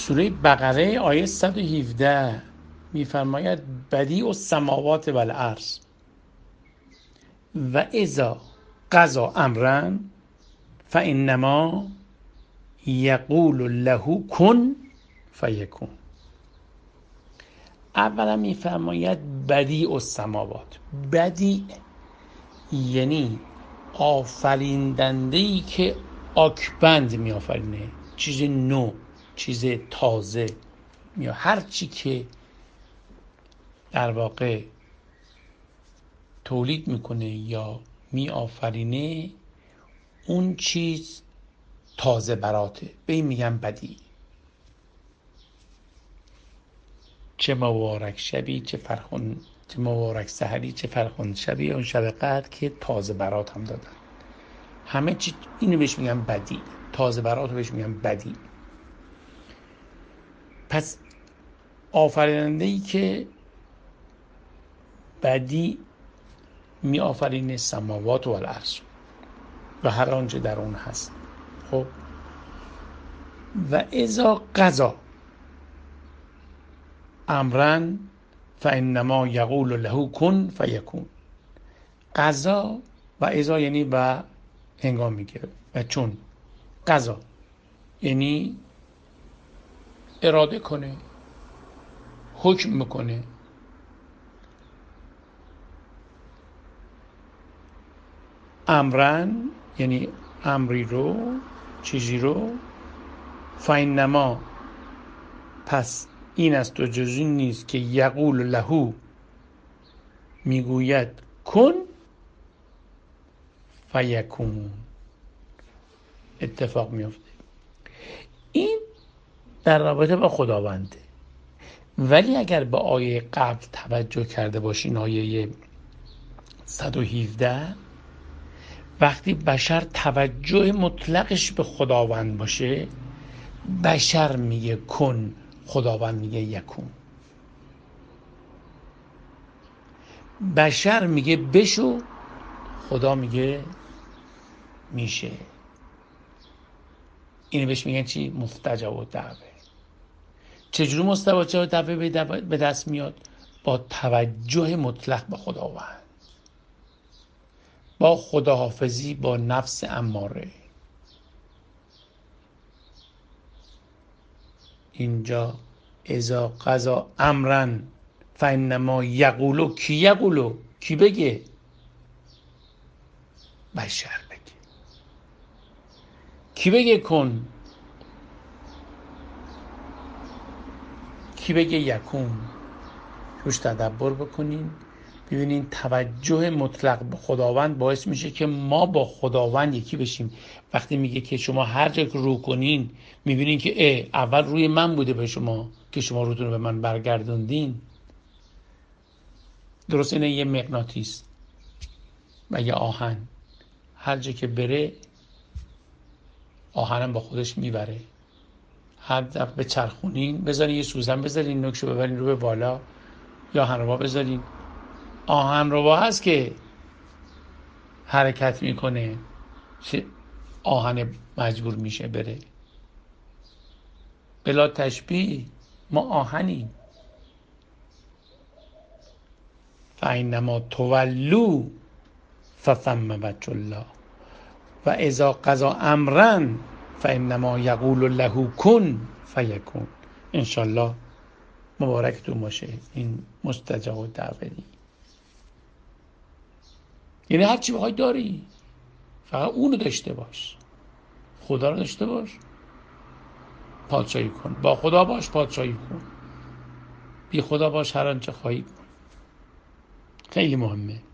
سوره بقره آیه 117 میفرماید بدیع السماوات و الارض و اذا قضا امرا فانما یقول له کن فیکون. اولا میفرماید بدیع السماوات. بدیع یعنی آفریندنده‌ای که آکبند میآفرینه، چیز نو، چیز تازه، یا هر چی که در واقع تولید میکنه یا میآفرینه اون چیز تازه براته، به این میگن بدیع. چه مبارک شبی، چه مبارک سحری، چه فرخنده شبی، اون شب قدر که تازه برات هم دادن. همه چی اینو بهش میگن بدیع، تازه برات رو بهش میگن بدیع. پس آفریننده‌ای که بدیع می آفرینه سماوات و الارض و هر آنچه در اون هست. خب و اذا قضا امرا فانما یقول له کن فیکون. قضا و اذا یعنی و هنگام میگیره و چون. قضا یعنی اراده کنه، حکم میکنه. امرن یعنی امری رو، چیزی رو. فانما پس این است و جز این نیست که یقول له میگوید کن فیکون، اتفاق میفته. این در رابطه با خداونده. ولی اگر به آیه قبل توجه کرده باشین، آیه 117، وقتی بشر توجه مطلقش به خداوند باشه، بشر میگه کن، خداوند میگه یکون. بشر میگه بشو، خدا میگه میشه. اینو بهش میگن چی؟ مستجاب الدعوه. چجوری مستجاب الدعوه به دست میاد؟ با توجه مطلق به خداوند، با خداحافظی با نفس اماره. اینجا اذا قضا امرا فانما یقولو، کی یقولو؟ کی بگه؟ بشر بگه. کی بگه کن؟ کی بگه یکون؟ روش تدبر بکنین، ببینین توجه مطلق به خداوند باعث میشه که ما با خداوند یکی بشیم. وقتی میگه که شما هر جا که رو کنین میبینین که اول روی من بوده به شما که شما روتون رو به من برگردوندین. درست اینه، یه مغناطیس و یه آهن، هر جا که بره آهنم با خودش میبره. هر دفعه به چرخونین، بذارین یه سوزن بذارین نوکشو ببرین رو به بالا، یا آهنربا بذارین، آهنربا هست که حرکت میکنه، آهن مجبور میشه بره. بلا تشبیه ما آهنیم. فانما تولوا فثم وجه الله و اذا قضا امرا فانما یقول له کن فیکون. انشالله مبارکتون باشه این مستجاب الدعوه. یعنی هر چی بخوای داری، فقط اونو داشته باش، خدا رو داشته باش، پادشاهی کن. با خدا باش، پادشاهی کن. بی خدا باش، هر آنچه خواهی کن. خیلی مهمه.